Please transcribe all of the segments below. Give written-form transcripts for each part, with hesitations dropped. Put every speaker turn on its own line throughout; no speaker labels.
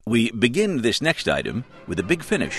We begin this next item with a big finish.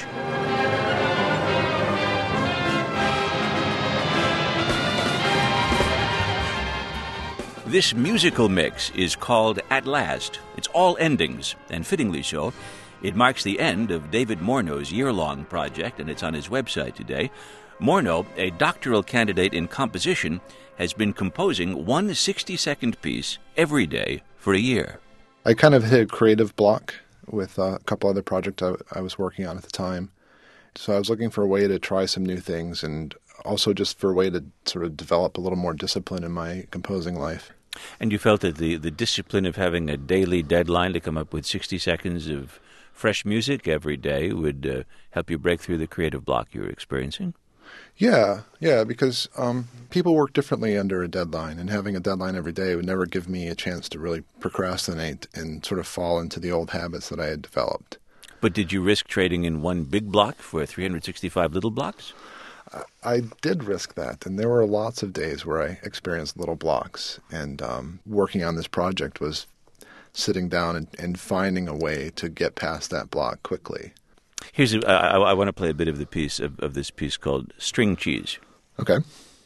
This musical mix is called At Last. It's all endings, and fittingly so. It marks the end of David Morneau's year-long project, and it's on his website today. Morneau, a doctoral candidate in composition, has been composing one 60-second piece every day for a year.
I kind of hit a creative block with a couple other projects I was working on at the time. So I was looking for a way to try some new things and also just for a way to sort of develop a little more discipline in my composing life.
And you felt that the discipline of having a daily deadline to come up with 60 seconds of fresh music every day would help you break through the creative block you were experiencing?
Yeah, because people work differently under a deadline, and having a deadline every day would never give me a chance to really procrastinate and sort of fall into the old habits that I had developed.
But did you risk trading in one big block for 365 little blocks?
I did risk that, and there were lots of days where I experienced little blocks, and working on this project was sitting down and finding a way to get past that block quickly.
I want to play a bit of the piece of this piece called String Cheese.
Okay.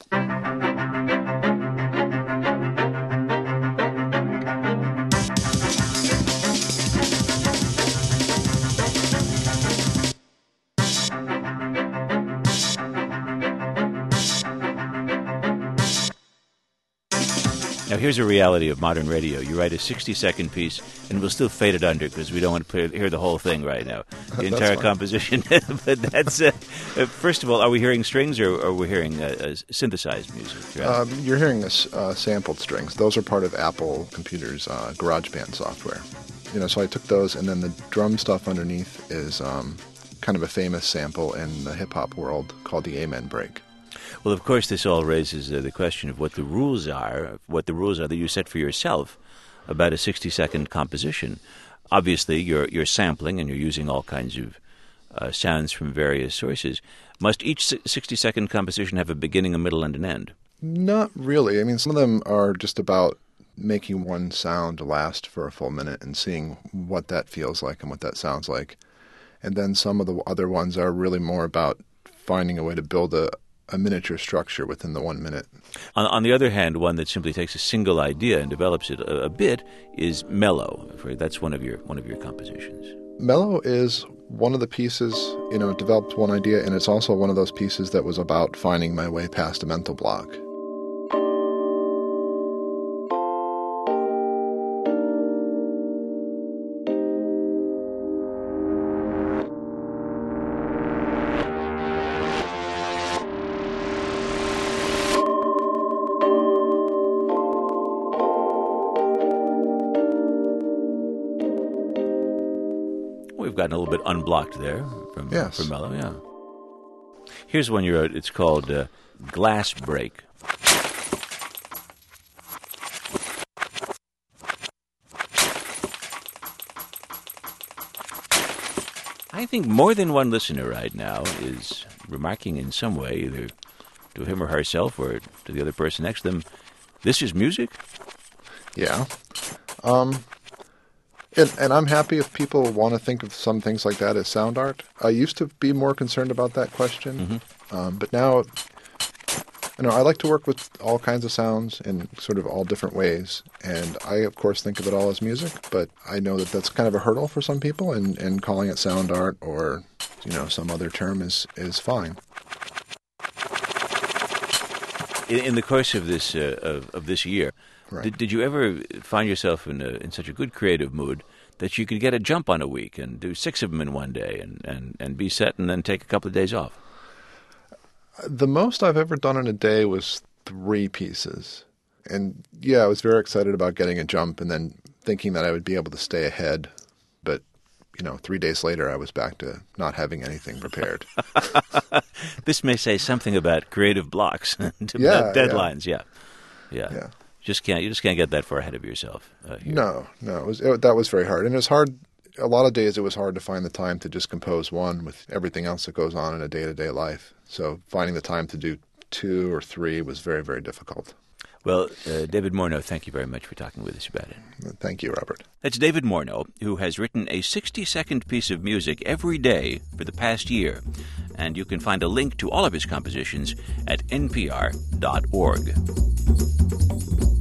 Now, here's a reality of modern radio. You write a 60-second piece, and we'll still fade it under because we don't want to hear the whole thing right now, the entire composition. But that's, first of all, are we hearing strings or are we hearing synthesized music? Right?
You're hearing sampled strings. Those are part of Apple Computer's GarageBand software. So I took those, and then the drum stuff underneath is kind of a famous sample in the hip-hop world called the Amen break.
Well, of course, this all raises the question of what the rules are that you set for yourself about a 60-second composition. Obviously, you're sampling and you're using all kinds of sounds from various sources. Must each 60-second composition have a beginning, a middle, and an end?
Not really. I mean, some of them are just about making one sound last for a full minute and seeing what that feels like and what that sounds like. And then some of the other ones are really more about finding a way to build a miniature structure within the 1 minute.
On the other hand, one that simply takes a single idea and develops it a bit is Mellow. That's one of your compositions.
Mellow is one of the pieces, it developed one idea, and it's also one of those pieces that was about finding my way past a mental block.
We've gotten a little bit unblocked there from Mellow, yeah. Here's one you wrote. It's called Glass Break. I think more than one listener right now is remarking in some way, either to him or herself or to the other person next to them, this is music?
Yeah. And I'm happy if people want to think of some things like that as sound art. I used to be more concerned about that question, but now, I like to work with all kinds of sounds in sort of all different ways, and I, of course, think of it all as music, but I know that that's kind of a hurdle for some people, and calling it sound art or, some other term is fine.
In the course of this year, right. Did you ever find yourself in such a good creative mood that you could get a jump on a week and do 6 of them in one day and be set and then take a couple of days off?
The most I've ever done in a day was 3 pieces. And I was very excited about getting a jump and then thinking that I would be able to stay ahead. But, 3 days later I was back to not having anything prepared.
This may say something about creative blocks, about deadlines, yeah. You just can't get that far ahead of yourself.
No, that was very hard, and it was hard. A lot of days it was hard to find the time to just compose one with everything else that goes on in a day-to-day life. So finding the time to do 2 or 3 was very, very difficult.
Well, David Morneau, thank you very much for talking with us about it.
Thank you, Robert.
That's David Morneau, who has written a 60-second piece of music every day for the past year. And you can find a link to all of his compositions at npr.org.